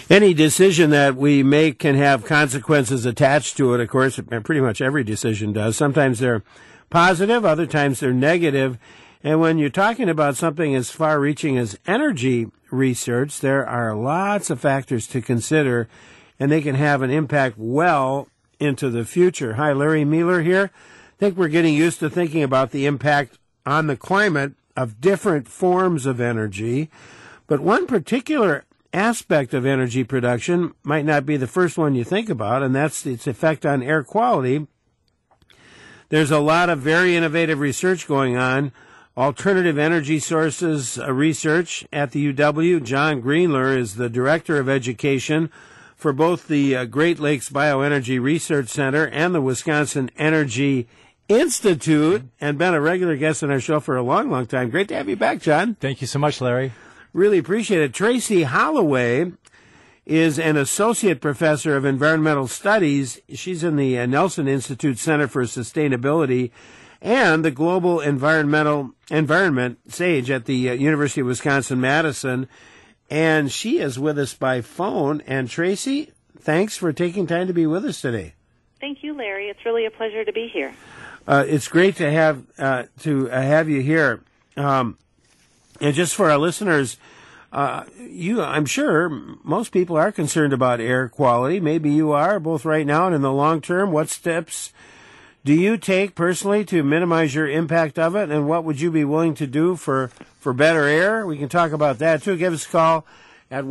Any decision that we make can have consequences attached to it. Of course, pretty much every decision does. Sometimes they're positive, other times they're negative. And when you're talking about something as far-reaching as energy research, there are lots of factors to consider, and they can have an impact well into the future. Hi, Larry Mueller here. I think we're getting used to thinking about the impact on the climate of different forms of energy, but one particular aspect of energy production might not be the first one you think about, and that's its effect on air quality. There's a lot of very innovative research going on. Alternative energy sources research at the UW. John Greenler is the Director of Education for both the Great Lakes Bioenergy Research Center and the Wisconsin Energy Institute, and been a regular guest on our show for a long, long time. Great to have you back, John. Thank you so much, Larry. Really appreciate it. Tracy Holloway is an associate professor of environmental studies. She's in the Nelson Institute Center for Sustainability and the Global Environment SAGE at the University of Wisconsin-Madison. And she is with us by phone. And Tracy, thanks for taking time to be with us today. Thank you, Larry. It's really a pleasure to be here. It's great to have you here. And just for our listeners, I'm sure most people are concerned about air quality. Maybe you are, both right now and in the long term. What steps do you take personally to minimize your impact of it, and what would you be willing to do for better air? We can talk about that, too. Give us a call at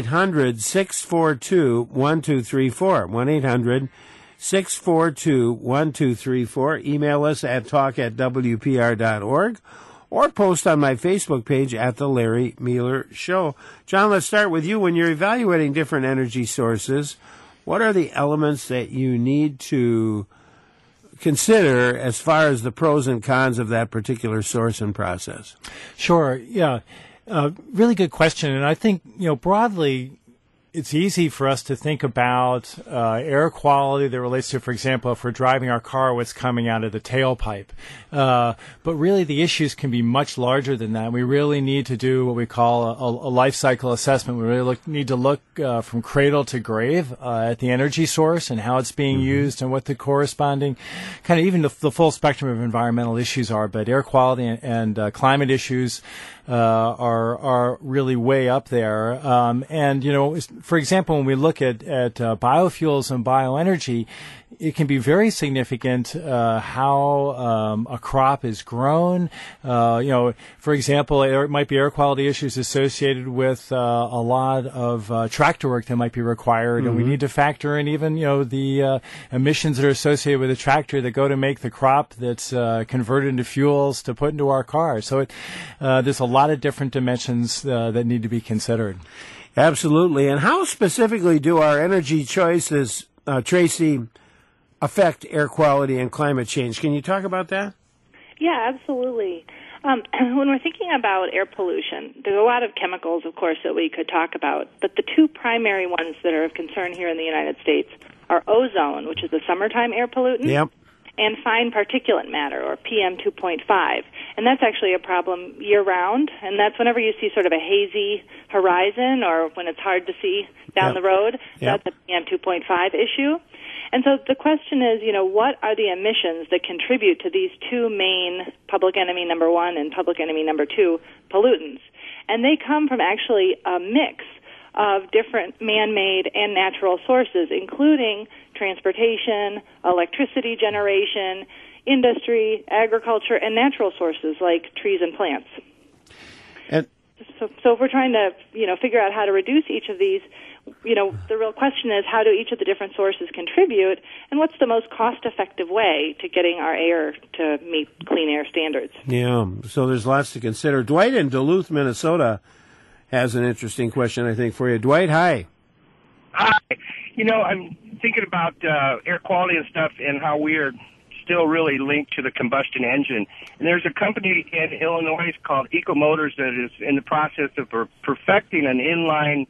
1-800-642-1234, 1-800-642-1234. Email us at talk@wpr.org. or post on my Facebook page at The Larry Mueller Show. John, let's start with you. When you're evaluating different energy sources, what are the elements that you need to consider as far as the pros and cons of that particular source and process? Sure, yeah. Really good question. And I think, broadly, it's easy for us to think about air quality that relates to, for example, if we're driving our car, what's coming out of the tailpipe. But really, the issues can be much larger than that. We really need to do what we call a life cycle assessment. We really need to look from cradle to grave at the energy source and how it's being used and what the corresponding kind of even the full spectrum of environmental issues are. But air quality and climate issues are really way up there. And, for example, when we look at biofuels and bioenergy, it can be very significant how a crop is grown. For example, there might be air quality issues associated with a lot of tractor work that might be required, and we need to factor in even the emissions that are associated with a tractor that go to make the crop that's converted into fuels to put into our cars. So there's a lot of different dimensions that need to be considered. Absolutely. And how specifically do our energy choices, Tracy, affect air quality and climate change? Can you talk about that? Yeah, absolutely. When we're thinking about air pollution, there's a lot of chemicals, of course, that we could talk about, but the two primary ones that are of concern here in the United States are ozone, which is the summertime air pollutant, and fine particulate matter, or PM2.5. And that's actually a problem year-round, and that's whenever you see sort of a hazy horizon or when it's hard to see down the road, that's a PM2.5 issue. And so the question is, what are the emissions that contribute to these two main public enemy number one and public enemy number two pollutants? And they come from actually a mix of different man-made and natural sources, including transportation, electricity generation, industry, agriculture, and natural sources like trees and plants. And so if we're trying to, figure out how to reduce each of these, the real question is how do each of the different sources contribute, and what's the most cost-effective way to getting our air to meet clean air standards? Yeah, so there's lots to consider. Dwight in Duluth, Minnesota, has an interesting question, I think, for you. Dwight, hi. Hi. I'm thinking about air quality and stuff and how we're still really linked to the combustion engine. And there's a company in Illinois called Ecomotors that is in the process of perfecting an inline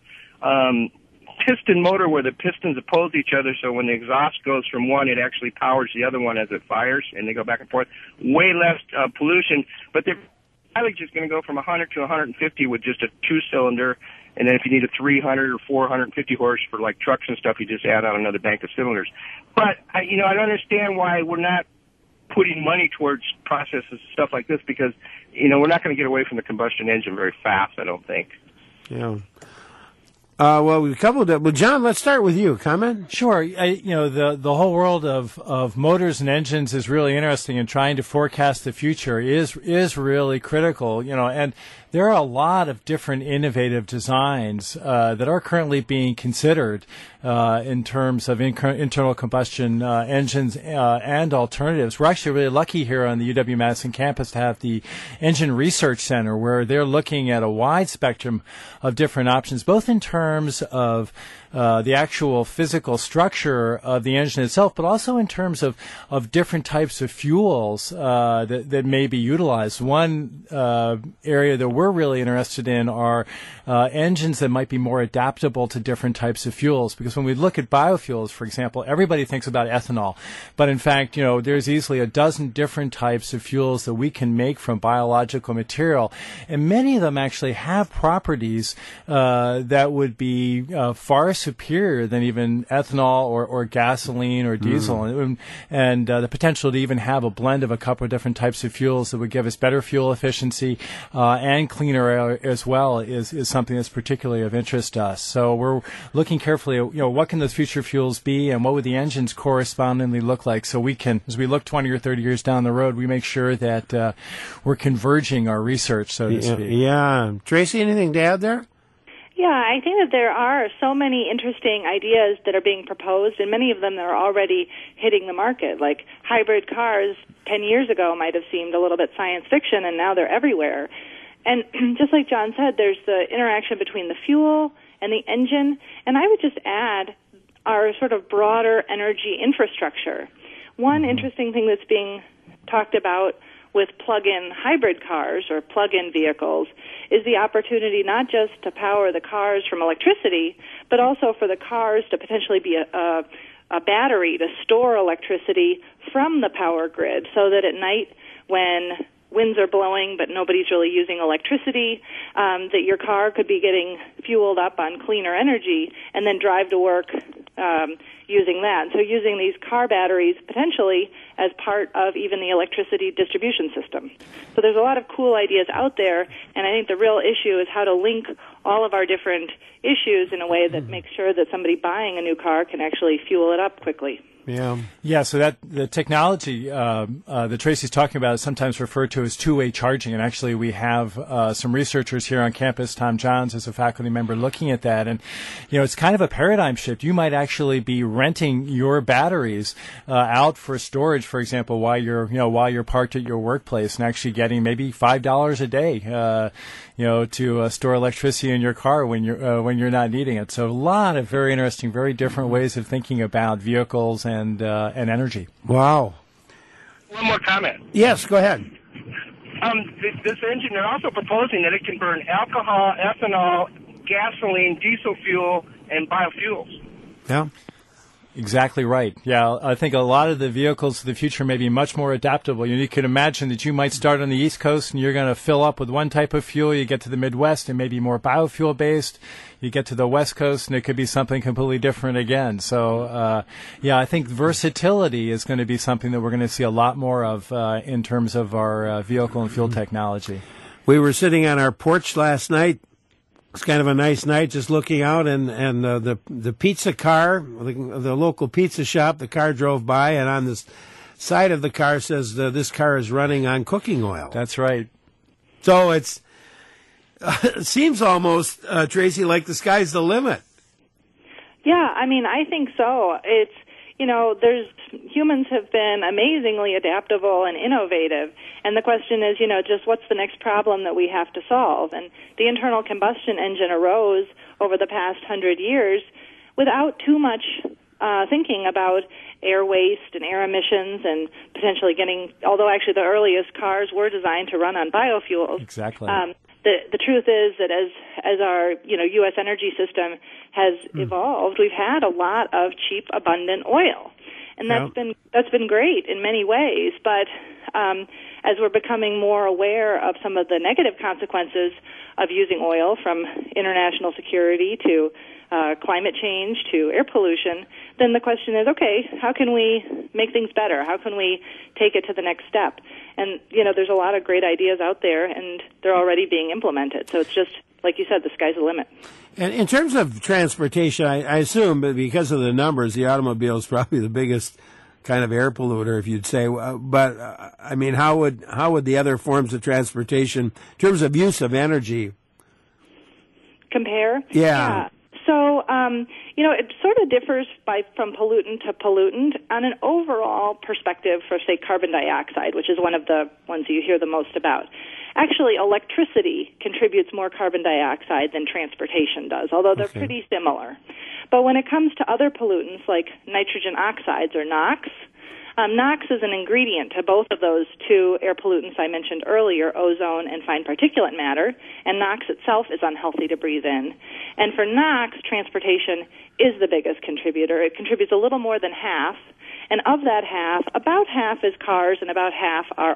piston motor where the pistons oppose each other, so when the exhaust goes from one, it actually powers the other one as it fires, and they go back and forth. Way less pollution, but their mileage is going to go from 100 to 150 with just a two-cylinder, And then if you need a 300 or 450 horse for like trucks and stuff, you just add on another bank of cylinders. But I don't understand why we're not putting money towards processes and stuff like this, because we're not going to get away from the combustion engine very fast, I don't think. Yeah. Well, we've covered that. Well, John, let's start with you. Comment? Sure. The whole world of motors and engines is really interesting, and trying to forecast the future is really critical. And there are a lot of different innovative designs that are currently being considered in terms of internal combustion engines and alternatives. We're actually really lucky here on the UW-Madison campus to have the Engine Research Center, where they're looking at a wide spectrum of different options, both in terms of the actual physical structure of the engine itself, but also in terms of different types of fuels that may be utilized. One area that we're really interested in are engines that might be more adaptable to different types of fuels. Because when we look at biofuels, for example, everybody thinks about ethanol. But in fact, there's easily a dozen different types of fuels that we can make from biological material. And many of them actually have properties that would be far superior than even ethanol or gasoline or diesel, and the potential to even have a blend of a couple of different types of fuels that would give us better fuel efficiency and cleaner air as well is something that's particularly of interest to us. So we're looking carefully at what can those future fuels be, and what would the engines correspondingly look like, so we can, as we look 20 or 30 years down the road, we make sure that we're converging our research, so to speak. Yeah. Tracy, anything to add there? Yeah, I think that there are so many interesting ideas that are being proposed, and many of them that are already hitting the market. Like hybrid cars 10 years ago might have seemed a little bit science fiction, and now they're everywhere. And just like John said, there's the interaction between the fuel and the engine, and I would just add our sort of broader energy infrastructure. One interesting thing that's being talked about with plug-in hybrid cars or plug-in vehicles is the opportunity not just to power the cars from electricity, but also for the cars to potentially be a battery to store electricity from the power grid, so that at night when winds are blowing but nobody's really using electricity, that your car could be getting fueled up on cleaner energy and then drive to work using that. So using these car batteries potentially as part of even the electricity distribution system. So there's a lot of cool ideas out there, and I think the real issue is how to link all of our different issues in a way that makes sure that somebody buying a new car can actually fuel it up quickly. Yeah. So that the technology that Tracy's talking about is sometimes referred to as two-way charging, and actually we have some researchers here on campus. Tom Johns is a faculty member looking at that, and it's kind of a paradigm shift. You might actually be renting your batteries out for storage, for example, while you're parked at your workplace, and actually getting maybe $5 a day, to store electricity in your car when you're not needing it. So a lot of very interesting, very different ways of thinking about vehicles and energy. Wow. One more comment. Yes, go ahead. This engine, they're also proposing that it can burn alcohol, ethanol, gasoline, diesel fuel, and biofuels. Yeah. Exactly right. Yeah, I think a lot of the vehicles of the future may be much more adaptable. You can imagine that you might start on the East Coast and you're going to fill up with one type of fuel. You get to the Midwest and maybe more biofuel based. You get to the West Coast and it could be something completely different again. So, I think versatility is going to be something that we're going to see a lot more of in terms of our vehicle and fuel technology. We were sitting on our porch last night. It's kind of a nice night, just looking out, and the pizza car, the local pizza shop, the car drove by, and on the side of the car says this car is running on cooking oil. That's right. So it seems almost, Tracy, like the sky's the limit. Yeah, I mean, I think so. It's, humans have been amazingly adaptable and innovative, and the question is, just what's the next problem that we have to solve? And the internal combustion engine arose over the past 100 years without too much thinking about air waste and air emissions and potentially although actually the earliest cars were designed to run on biofuels. Exactly. The truth is that as our U.S. energy system has evolved, we've had a lot of cheap, abundant oil, and that's been great in many ways. But as we're becoming more aware of some of the negative consequences of using oil, from international security to climate change to air pollution, then the question is, okay, how can we make things better? How can we take it to the next step? And, there's a lot of great ideas out there, and they're already being implemented. So it's just, like you said, the sky's the limit. And in terms of transportation, I assume, but because of the numbers, the automobile is probably the biggest kind of air polluter, if you'd say. But I mean, how would the other forms of transportation, in terms of use of energy, compare? Yeah. So, it sort of differs from pollutant to pollutant. On an overall perspective for, say, carbon dioxide, which is one of the ones you hear the most about, actually, electricity contributes more carbon dioxide than transportation does, although they're pretty similar. But when it comes to other pollutants like nitrogen oxides or NOx, NOx is an ingredient to both of those two air pollutants I mentioned earlier, ozone and fine particulate matter, and NOx itself is unhealthy to breathe in. And for NOx, transportation is the biggest contributor. It contributes a little more than half, and of that half, about half is cars and about half are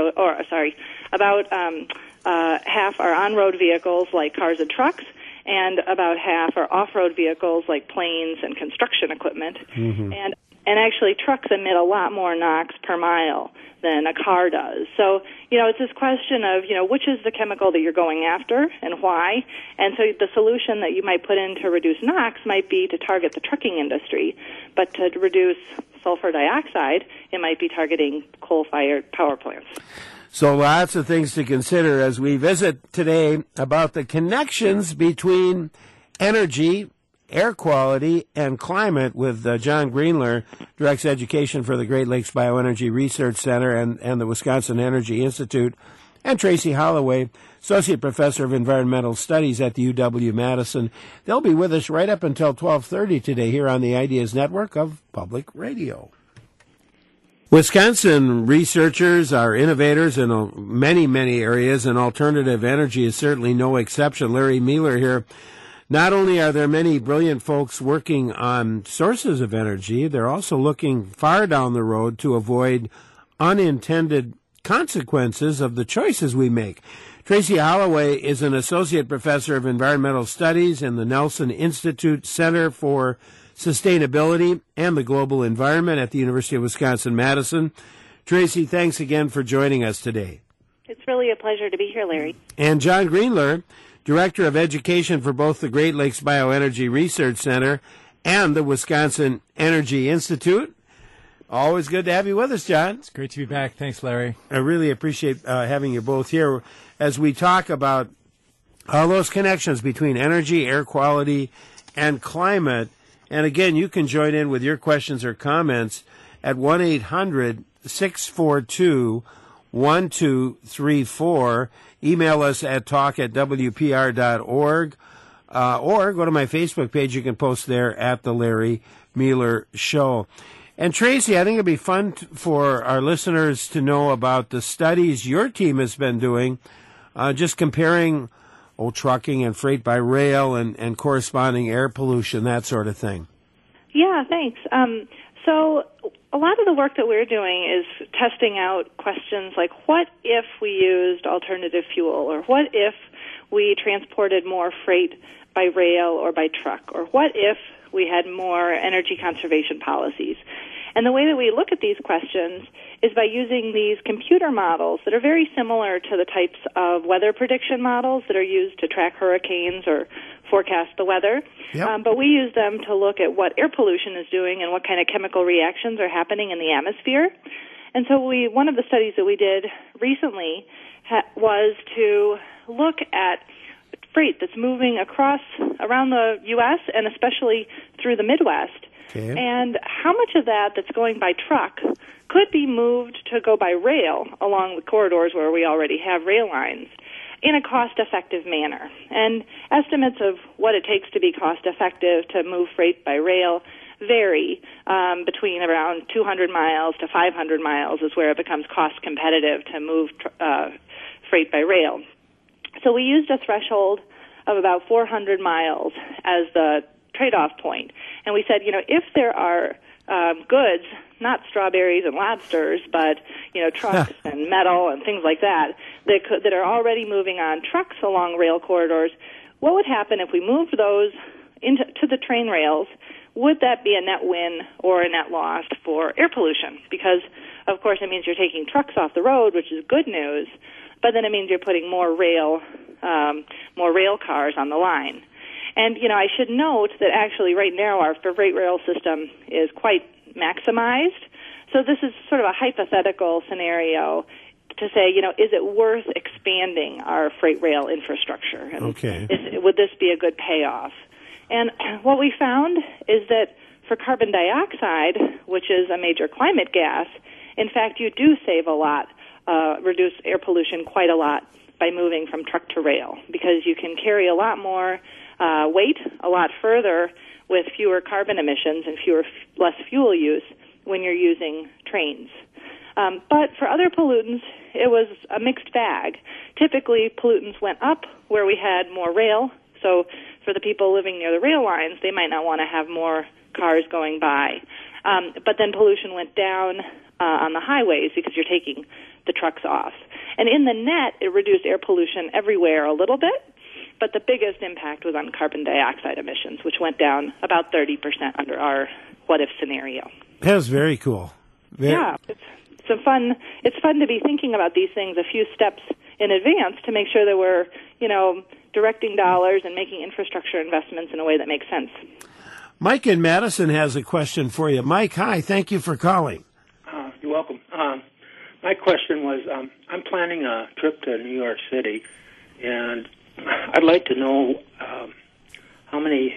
half are on-road vehicles like cars and trucks, and about half are off-road vehicles like planes and construction equipment. Mm-hmm. And actually, trucks emit a lot more NOx per mile than a car does. So, it's this question of, which is the chemical that you're going after and why. And so the solution that you might put in to reduce NOx might be to target the trucking industry. But to reduce sulfur dioxide, it might be targeting coal-fired power plants. So lots of things to consider as we visit today about the connections between energy, air quality, and climate with John Greenler, directs education for the Great Lakes Bioenergy Research Center and the Wisconsin Energy Institute, and Tracy Holloway, Associate Professor of Environmental Studies at the UW-Madison. They'll be with us right up until 12:30 today here on the Ideas Network of Public Radio. Wisconsin researchers are innovators in many, many areas, and alternative energy is certainly no exception. Larry Mueller here. Not only are there many brilliant folks working on sources of energy, they're also looking far down the road to avoid unintended consequences of the choices we make. Tracy Holloway is an associate professor of environmental studies in the Nelson Institute Center for Sustainability and the Global Environment at the University of Wisconsin-Madison. Tracy, thanks again for joining us today. It's really a pleasure to be here, Larry. And John Greenler, Director of Education for both the Great Lakes Bioenergy Research Center and the Wisconsin Energy Institute. Always good to have you with us, John. It's great to be back. Thanks, Larry. I really appreciate having you both here as we talk about all those connections between energy, air quality, and climate. And again, you can join in with your questions or comments at 1-800-642-1234. Email us at talk@wpr.org, or go to my Facebook page. You can post there at The Larry Mueller Show. And Tracy, I think it'd be fun for our listeners to know about the studies your team has been doing, just comparing trucking and freight by rail and corresponding air pollution, that sort of thing. Yeah, thanks. So a lot of the work that we're doing is testing out questions like, what if we used alternative fuel, or what if we transported more freight by rail or by truck, or what if we had more energy conservation policies? And the way that we look at these questions is by using these computer models that are very similar to the types of weather prediction models that are used to track hurricanes or forecast the weather. Yep. But we use them to look at what air pollution is doing and what kind of chemical reactions are happening in the atmosphere. And so one of the studies that we did recently was to look at freight that's moving around the U.S. and especially through the Midwest. Okay. And how much of that's going by truck could be moved to go by rail along the corridors where we already have rail lines in a cost-effective manner. And estimates of what it takes to be cost-effective to move freight by rail vary between around 200 miles to 500 miles is where it becomes cost-competitive to move freight by rail. So we used a threshold of about 400 miles as the trade-off point. And we said, if there are goods not strawberries and lobsters, but trucks and metal and things like that that are already moving on trucks along rail corridors. What would happen if we moved those to the train rails? Would that be a net win or a net loss for air pollution? Because, of course, it means you're taking trucks off the road, which is good news, but then it means you're putting more rail cars on the line. And, I should note that actually right now our freight rail system is quite maximized. So this is sort of a hypothetical scenario to say, is it worth expanding our freight rail infrastructure? And okay. Would this be a good payoff? And what we found is that for carbon dioxide, which is a major climate gas, in fact, you do save a lot, reduce air pollution quite a lot by moving from truck to rail, because you can carry a lot more weight a lot further with fewer carbon emissions and less fuel use when you're using trains. But for other pollutants, it was a mixed bag. Typically, pollutants went up where we had more rail. So for the people living near the rail lines, they might not want to have more cars going by. But then pollution went down on the highways because you're taking the trucks off. And in the net, it reduced air pollution everywhere a little bit, but the biggest impact was on carbon dioxide emissions, which went down about 30% under our what-if scenario. That was very cool. Yeah, it's fun to be thinking about these things a few steps in advance to make sure that we're, directing dollars and making infrastructure investments in a way that makes sense. Mike in Madison has a question for you. Mike, hi. Thank you for calling. You're welcome. My question was, I'm planning a trip to New York City, and I'd like to know how many,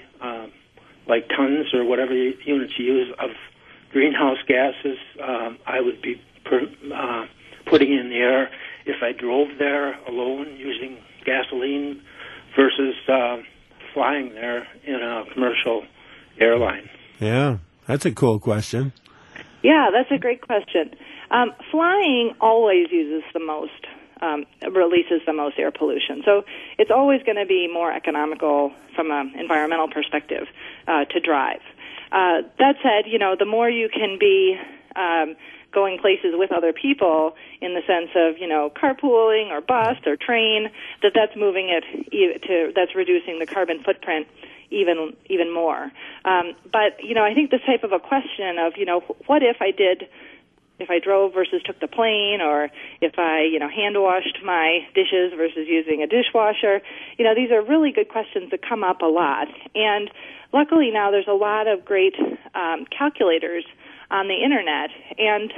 tons or whatever units you use of greenhouse gases I would be putting in the air if I drove there alone using gasoline versus flying there in a commercial airline. Yeah, that's a cool question. Yeah, that's a great question. Flying always uses the most, releases the most air pollution. So it's always going to be more economical from an environmental perspective to drive. That said, the more you can be going places with other people in the sense of, carpooling or bus or train, that's moving it that's reducing the carbon footprint even more. But, I think this type of a question of, what if I drove versus took the plane, or if I, hand washed my dishes versus using a dishwasher, these are really good questions that come up a lot. And luckily now there's a lot of great calculators on the internet. And,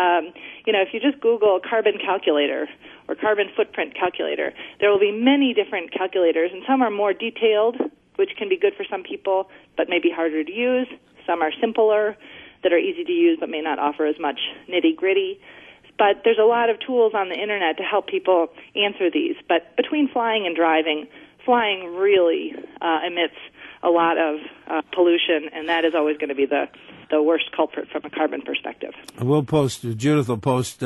if you just Google carbon calculator or carbon footprint calculator, there will be many different calculators, and some are more detailed, which can be good for some people, but may be harder to use. Some are simpler, that are easy to use, but may not offer as much nitty-gritty. But there's a lot of tools on the internet to help people answer these. But between flying and driving, flying really emits a lot of pollution, and that is always going to be the worst culprit from a carbon perspective. Judith will post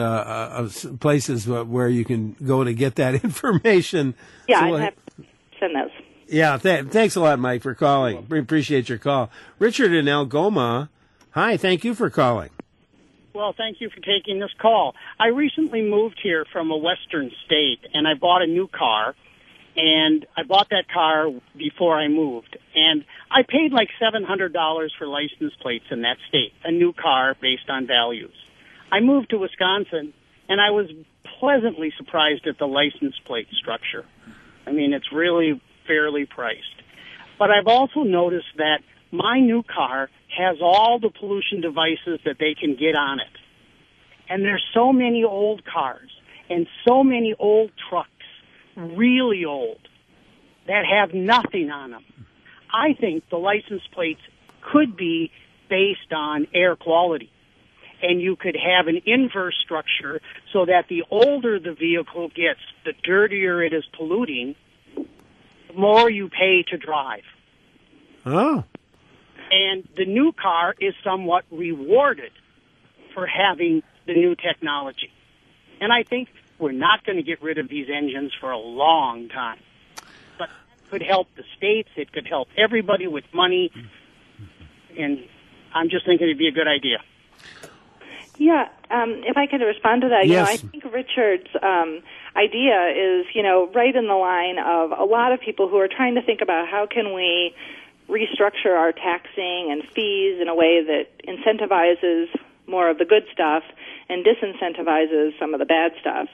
places where you can go to get that information. Yeah, I'd have to send those. Yeah, thanks a lot, Mike, for calling. We appreciate your call. Richard in Algoma, hi, thank you for calling. Well, thank you for taking this call. I recently moved here from a western state, and I bought a new car. And I bought that car before I moved. And I paid like $700 for license plates in that state, a new car based on values. I moved to Wisconsin, and I was pleasantly surprised at the license plate structure. I mean, it's really fairly priced. But I've also noticed that my new car has all the pollution devices that they can get on it. And there's so many old cars and so many old trucks, really old, that have nothing on them. I think the license plates could be based on air quality. And you could have an inverse structure so that the older the vehicle gets, the dirtier it is polluting, the more you pay to drive. Oh. And the new car is somewhat rewarded for having the new technology. And I think we're not going to get rid of these engines for a long time. But it could help the states. It could help everybody with money. And I'm just thinking it'd be a good idea. Yeah, if I could respond to that, Yes. I think Richard's idea is, right in the line of a lot of people who are trying to think about how can we restructure our taxing and fees in a way that incentivizes more of the good stuff and disincentivizes some of the bad stuff.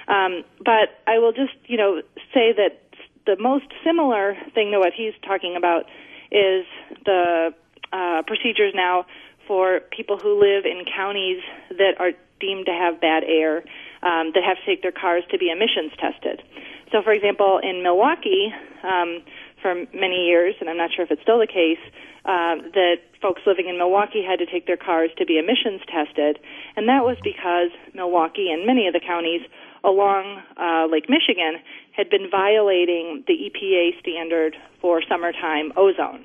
But I will just, say that the most similar thing to what he's talking about is the procedures now for people who live in counties that are deemed to have bad air, that have to take their cars to be emissions tested. So, for example, in Milwaukee, for many years, and I'm not sure if it's still the case, that folks living in Milwaukee had to take their cars to be emissions tested, and that was because Milwaukee and many of the counties along Lake Michigan had been violating the EPA standard for summertime ozone.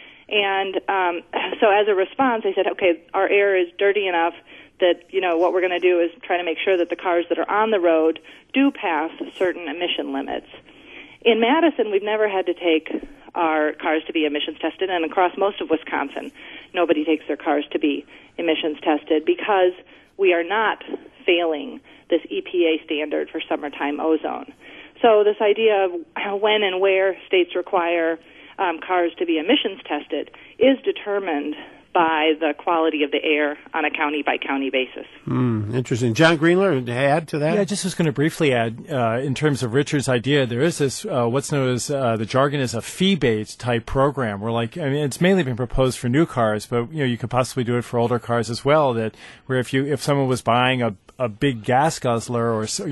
And so as a response, they said, okay, our air is dirty enough that, what we're going to do is try to make sure that the cars that are on the road do pass certain emission limits. In Madison, we've never had to take our cars to be emissions tested, and across most of Wisconsin, nobody takes their cars to be emissions tested because we are not failing this EPA standard for summertime ozone. So this idea of when and where states require cars to be emissions tested is determined by the quality of the air on a county-by-county basis. Interesting. John Greenler, to add to that? Yeah, I just was going to briefly add, in terms of Richard's idea, there is this, what's known as, the jargon is a fee-based type program, where it's mainly been proposed for new cars, but, you could possibly do it for older cars as well, where if someone was buying a big gas guzzler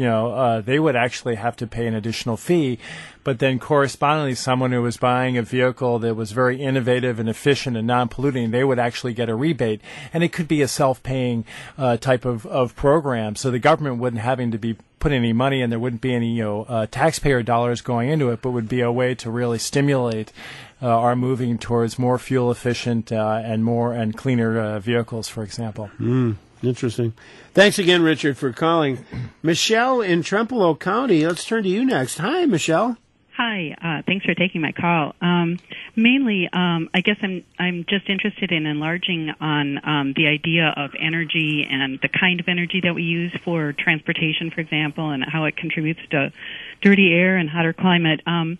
or, they would actually have to pay an additional fee. But then correspondingly, someone who was buying a vehicle that was very innovative and efficient and non-polluting, they would actually get a rebate. And it could be a self-paying type of program. So the government wouldn't having to be put any money and there wouldn't be any taxpayer dollars going into it, but would be a way to really stimulate our moving towards more fuel efficient and cleaner vehicles, for example. Interesting. Thanks again, Richard, for calling. Michelle in Trempealeau County, let's turn to you next. Hi, Michelle. Hi, thanks for taking my call. Mainly, I guess I'm just interested in enlarging on the idea of energy and the kind of energy that we use for transportation, for example, and how it contributes to dirty air and hotter climate.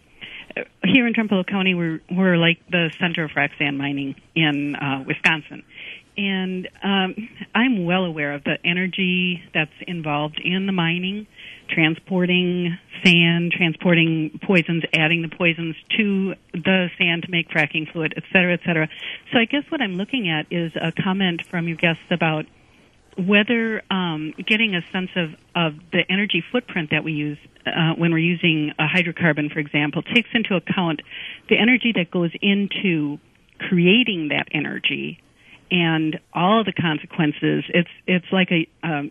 Here in Trempealeau County, we're like the center of frac sand mining in Wisconsin. And I'm well aware of the energy that's involved in the mining, transporting sand, transporting poisons, adding the poisons to the sand to make fracking fluid, et cetera, et cetera. So I guess what I'm looking at is a comment from your guests about whether getting a sense of the energy footprint that we use when we're using a hydrocarbon, for example, takes into account the energy that goes into creating that energy and all the consequences. It's like an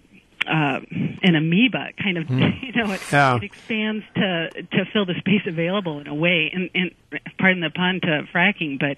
amoeba kind of, it expands to fill the space available in a way, and pardon the pun, to fracking, but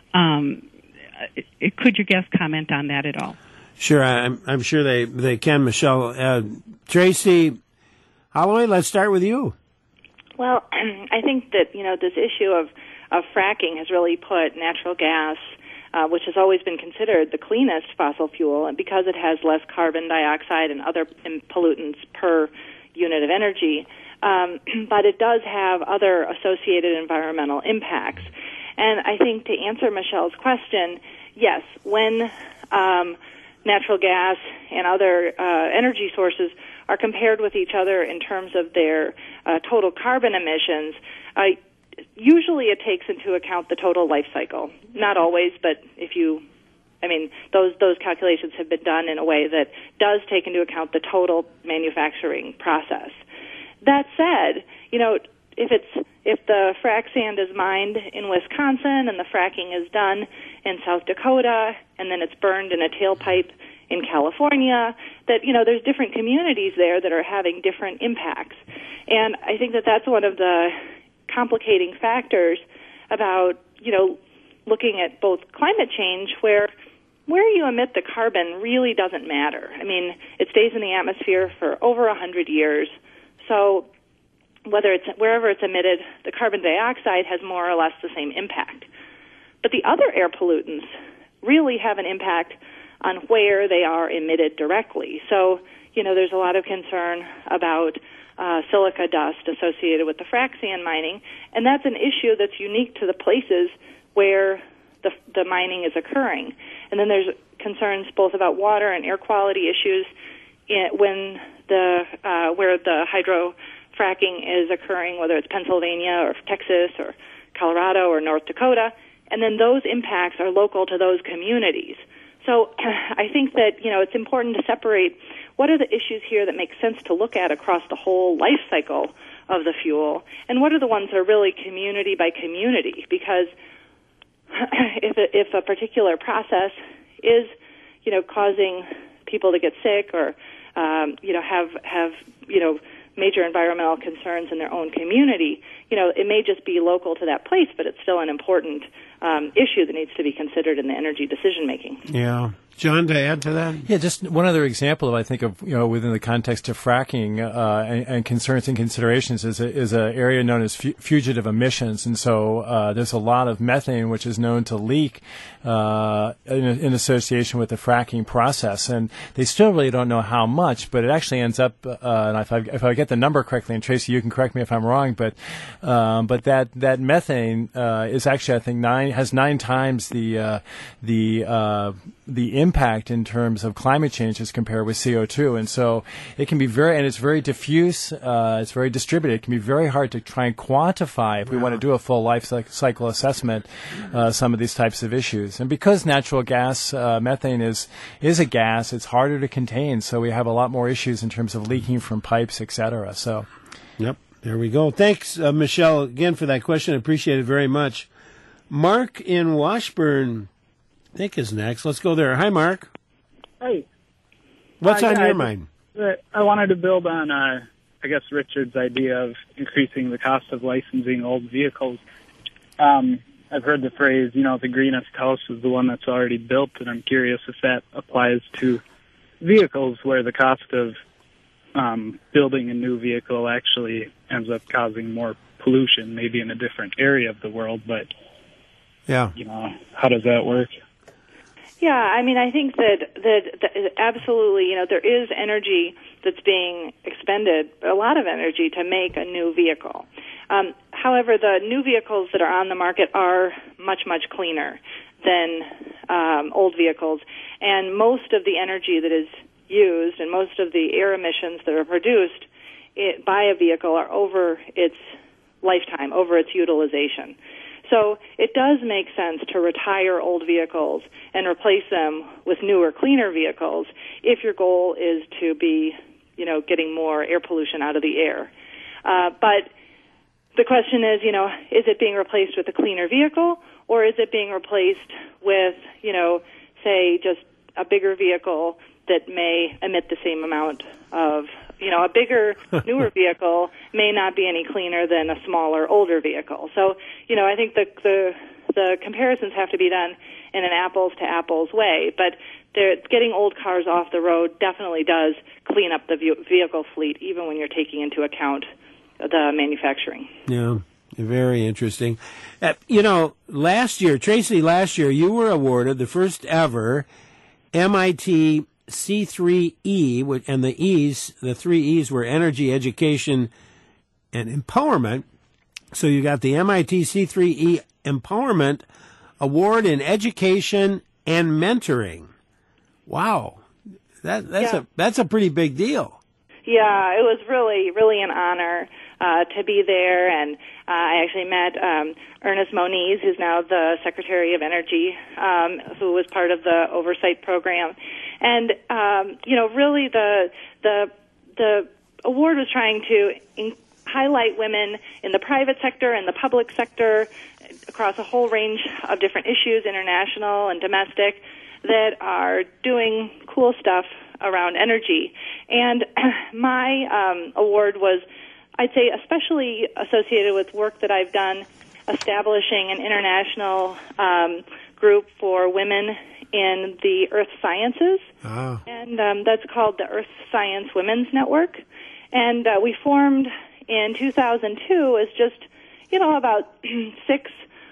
could your guest comment on that at all? Sure, I'm sure they can, Michelle. Tracy Holloway, let's start with you. Well, I think that, this issue of fracking has really put natural gas, which has always been considered the cleanest fossil fuel, and because it has less carbon dioxide and other pollutants per unit of energy, but it does have other associated environmental impacts. And I think to answer Michelle's question, yes, when natural gas and other energy sources are compared with each other in terms of their total carbon emissions, usually it takes into account the total life cycle. Not always, but those calculations have been done in a way that does take into account the total manufacturing process. That said, if the frac sand is mined in Wisconsin and the fracking is done in South Dakota and then it's burned in a tailpipe in California, that, there's different communities there that are having different impacts. And I think that that's one of the complicating factors about, looking at both climate change, where you emit the carbon really doesn't matter. It stays in the atmosphere for over 100 years. So wherever it's emitted, the carbon dioxide has more or less the same impact. But the other air pollutants really have an impact on where they are emitted directly. So, there's a lot of concern about silica dust associated with the frac sand mining, and that's an issue that's unique to the places where the mining is occurring. And then there's concerns both about water and air quality issues when where the hydro fracking is occurring, whether it's Pennsylvania or Texas or Colorado or North Dakota, and then those impacts are local to those communities. So I think that, it's important to separate what are the issues here that make sense to look at across the whole life cycle of the fuel, and what are the ones that are really community by community, because if a particular process is, causing people to get sick or, have major environmental concerns in their own community, it may just be local to that place, but it's still an important issue that needs to be considered in the energy decision making. Yeah. John, to add to that? Yeah, just one other example I think of, within the context of fracking and concerns and considerations is an area known as fugitive emissions. And so there's a lot of methane which is known to leak in association with the fracking process. And they still really don't know how much, but it actually ends up, and if I get the number correctly, and Tracy, you can correct me if I'm wrong, but that methane is actually, I think, has 9 times the impact in terms of climate change as compared with CO2. And so it can be it's very diffuse, it's very distributed. It can be very hard to try and quantify if we want to do a full life cycle assessment, some of these types of issues. And because natural gas, methane is a gas, it's harder to contain. So we have a lot more issues in terms of leaking from pipes, et cetera. So. Yep. There we go. Thanks, Michelle, again for that question. I appreciate it very much. Mark in Washburn, I think is next. Let's go there. Hi, Mark. Hey. What's on your mind? I wanted to build on, Richard's idea of increasing the cost of licensing old vehicles. I've heard the phrase, the greenest house is the one that's already built, and I'm curious if that applies to vehicles where the cost of building a new vehicle actually ends up causing more pollution, maybe in a different area of the world, but yeah, how does that work? Yeah, I think that absolutely, there is energy that's being expended, a lot of energy to make a new vehicle. However, the new vehicles that are on the market are much, much cleaner than old vehicles, and most of the energy that is used and most of the air emissions that are produced by a vehicle are over its lifetime, over its utilization. So it does make sense to retire old vehicles and replace them with newer, cleaner vehicles if your goal is to be, getting more air pollution out of the air. But the question is, is it being replaced with a cleaner vehicle, or is it being replaced with, say, just a bigger vehicle that may emit the same amount of, a bigger, newer vehicle may not be any cleaner than a smaller, older vehicle. So, I think the comparisons have to be done in an apples-to-apples way. But getting old cars off the road definitely does clean up the vehicle fleet, even when you're taking into account the manufacturing. Yeah, very interesting. Last year, Tracy, you were awarded the first ever MIT C3E, and the 3 E's were energy, education, and empowerment. So you got the MIT C3E Empowerment Award in Education and Mentoring. Wow, that's a pretty big deal. Yeah, it was really, really an honor to be there, and I actually met Ernest Moniz, who's now the Secretary of Energy, who was part of the oversight program. And really the award was trying to highlight women in the private sector and the public sector across a whole range of different issues, international and domestic, that are doing cool stuff around energy. And my award was, I'd say, especially associated with work that I've done establishing an international group for women in the earth sciences. Oh. And that's called the Earth Science Women's Network. And we formed in 2002 as just, about 6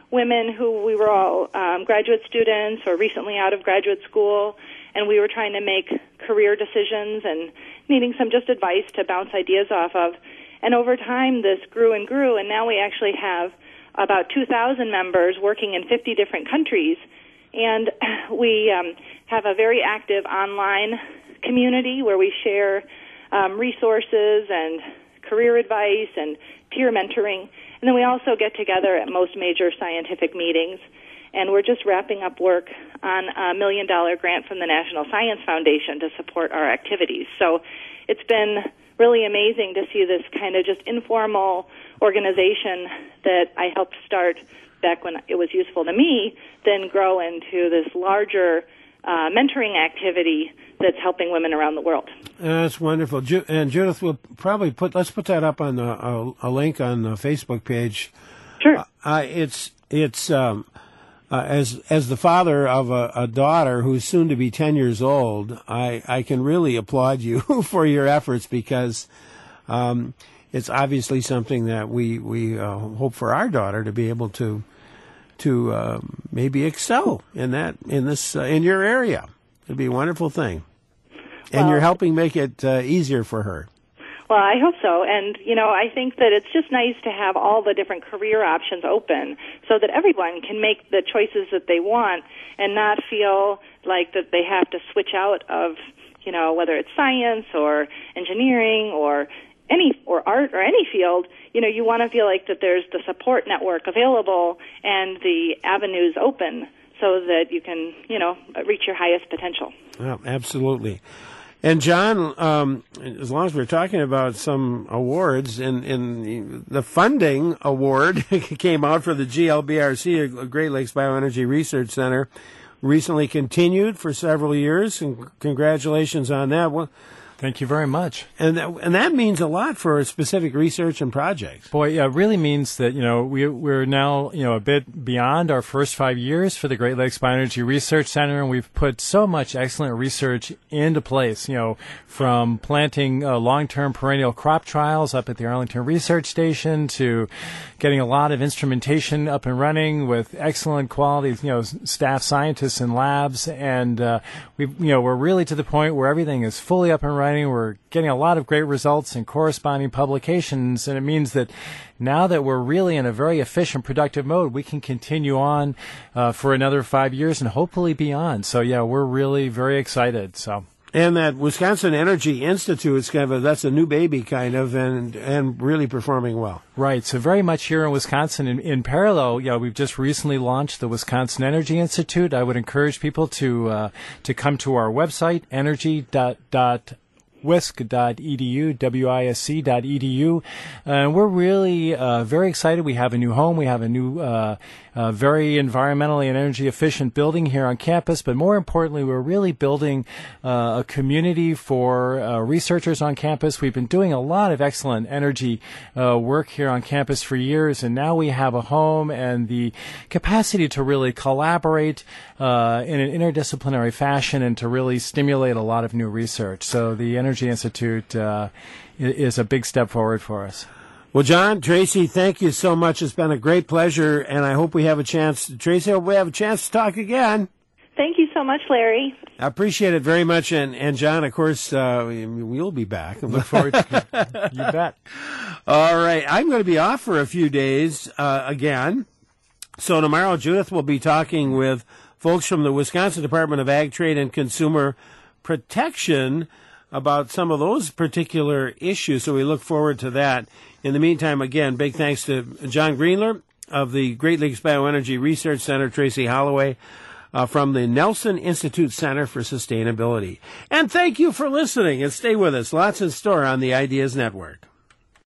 women who we were all graduate students or recently out of graduate school, and we were trying to make career decisions and needing some just advice to bounce ideas off of. And over time, this grew and grew, and now we actually have about 2,000 members working in 50 different countries. And we have a very active online community where we share resources and career advice and peer mentoring. And then we also get together at most major scientific meetings. And we're just wrapping up work on a $1 million grant from the National Science Foundation to support our activities. So it's been really amazing to see this kind of just informal organization that I helped start back when it was useful to me, then grow into this larger mentoring activity that's helping women around the world. That's wonderful. And Judith, we'll probably let's put that up on a link on the Facebook page. Sure. It's as the father of a daughter who's soon to be 10 years old, I can really applaud you for your efforts, because it's obviously something that we hope for our daughter to be able to maybe excel in your area. It'd be a wonderful thing, and you're helping make it easier for her. Well, I hope so. And, I think that it's just nice to have all the different career options open so that everyone can make the choices that they want and not feel like that they have to switch out of, whether it's science or engineering or art or any field. You want to feel like that there's the support network available and the avenues open so that you can, reach your highest potential. Oh, absolutely. And John, as long as we're talking about some awards, and the funding award came out for the GLBRC, Great Lakes Bioenergy Research Center, recently continued for several years, and congratulations on that. Well, thank you very much. And that means a lot for specific research and projects. Boy, yeah, it really means that, we're now, a bit beyond our first 5 years for the Great Lakes Bioenergy Research Center, and we've put so much excellent research into place, from planting long-term perennial crop trials up at the Arlington Research Station to getting a lot of instrumentation up and running with excellent quality, staff scientists and labs, and we're really to the point where everything is fully up and running. We're getting a lot of great results in corresponding publications, and it means that now that we're really in a very efficient, productive mode, we can continue on for another 5 years and hopefully beyond. So, yeah, we're really very excited. So. And that Wisconsin Energy Institute is that's a new baby and really performing well. Right. So very much here in Wisconsin. In parallel, we've just recently launched the Wisconsin Energy Institute. I would encourage people to come to our website, energy.wisc.edu, wisc.edu, and we're really very excited. We have a new home. We have a new, very environmentally and energy efficient building here on campus. But more importantly, we're really building a community for researchers on campus. We've been doing a lot of excellent energy work here on campus for years, and now we have a home and the capacity to really collaborate in an interdisciplinary fashion and to really stimulate a lot of new research. So the Energy Institute is a big step forward for us. Well, John, Tracy, thank you so much. It's been a great pleasure, and I hope we have a chance. Tracy, I hope we have a chance to talk again. Thank you so much, Larry. I appreciate it very much, and John, of course, we'll be back. Look forward to it. You bet. All right, I'm going to be off for a few days again. So tomorrow, Judith will be talking with folks from the Wisconsin Department of Ag, Trade, and Consumer Protection about some of those particular issues. So we look forward to that. In the meantime, again, big thanks to John Greenler of the Great Lakes Bioenergy Research Center, Tracy Holloway from the Nelson Institute Center for Sustainability. And thank you for listening, and stay with us. Lots in store on the Ideas Network.